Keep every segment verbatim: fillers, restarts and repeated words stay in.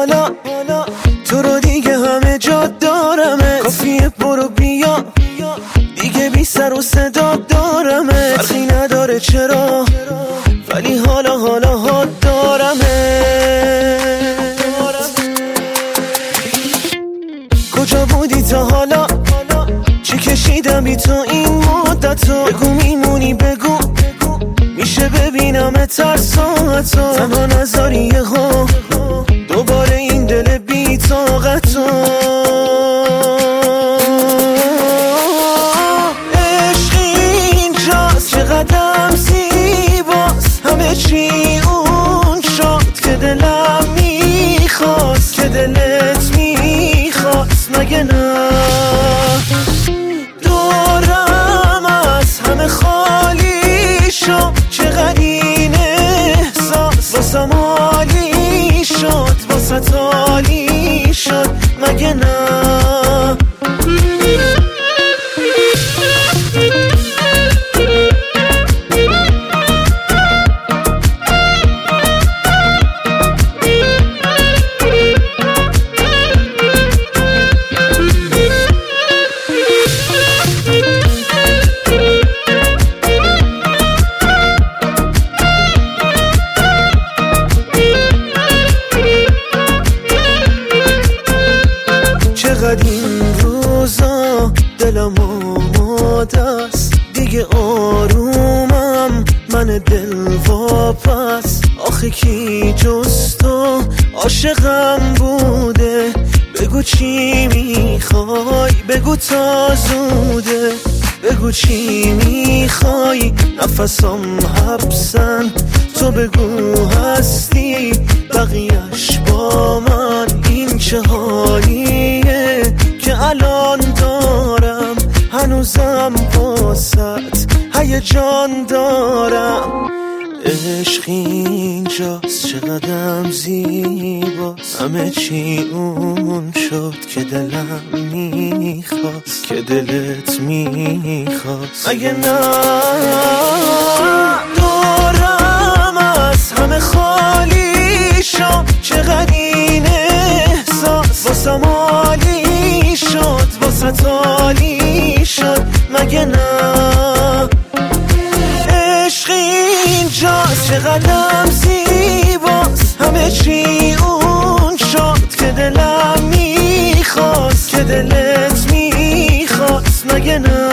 حالا تو رو دیگه همه جا دارمت، کافیه برو بیا دیگه بی سر و صدا دارمت. فرقی نداره چرا ولی حالا حالا ها دارمت. کجا بودی تا حالا؟ چی کشیدم بی تو این مدتو؟ بگو میمونی بگو میشه ببینم تر ساعتو. تنها نذاری یه ها دوباره این دل بی طاقتو. عشق اینجاست چقدرم زیباست، همه چی اون شد که دلم میخواست، که دلت میخواست مگه نه؟ دورم از همه خالی شد، چقدر این احساس واسم عالی شد، واسه عالی شد مگه نه؟ چقدر این روزا دلم آماده است، دیگه آرومم من دل واپس. آخه کی جز تو عاشقم بوده؟ بگو چی میخوای بگو تا زوده، بگو چی میخوای نفسم حبسن. تو بگو هستی بقیهش با من. این چه حالیه که الان دارم، هنوزم واسط هیجان دارم. عشق اینجاست چقدرم زیباست، همه چی اون شد که دلم میخواست، که دلت میخواست مگه نه؟ دورم از همه خالی شد، چقدر این احساس واسم عالی شد، واسه عالی شد مگه نه؟ عشق اینجاست چقدرم زیباست، همه چی اون شد که دلم میخواست، که دلت میخواست مگه نه؟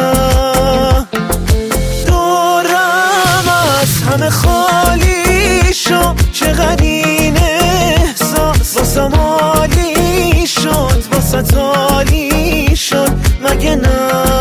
دورم از همه خالی شد، چقدر این احساس واسم عالی شد، واسه عالی شد مگه نه؟